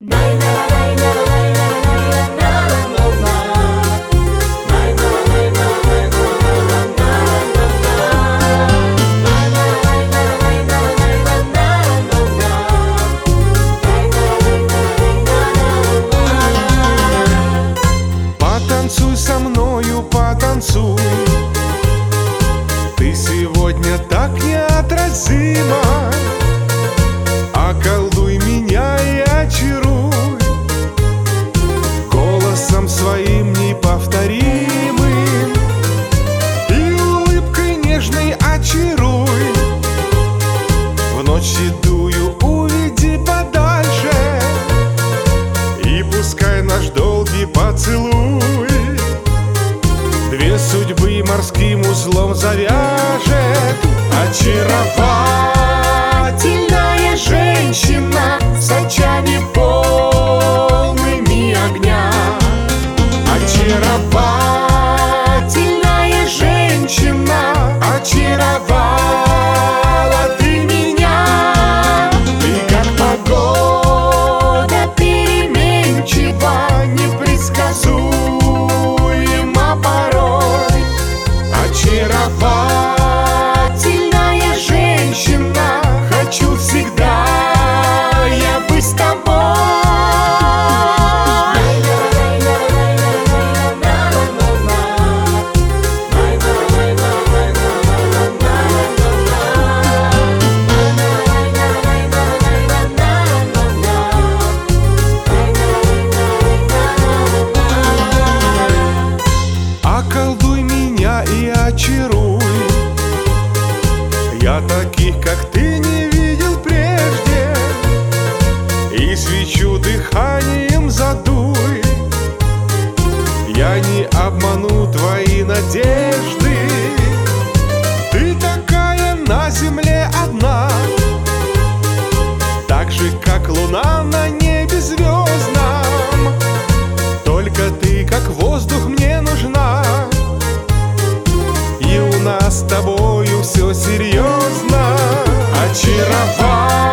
Потанцуй со мною, потанцуй. Ты сегодня так неотразима. Околдуй меня и очаруй голосом своим неповторимым и улыбкой нежной очаруй. В ночь седую уведи подальше, и пускай наш долгий поцелуй две судьбы морским узлом завяжет. Очаровательная женщина с очами полными огня. Очаровательная женщина, очаровала ты меня. Ты как погода переменчива, непредсказуема порой. Очаровательная женщина, хочу всегда я быть с тобой. Околдуй меня и очаруй. Я таких, как ты, не видел прежде, и свечу дыханием задуй. Я не обману твои надежды. Ты такая на земле одна, так же, как луна на небе звездном. Только ты, как воздух, мне нужна, и у нас с тобою все серьезно. Очаровательная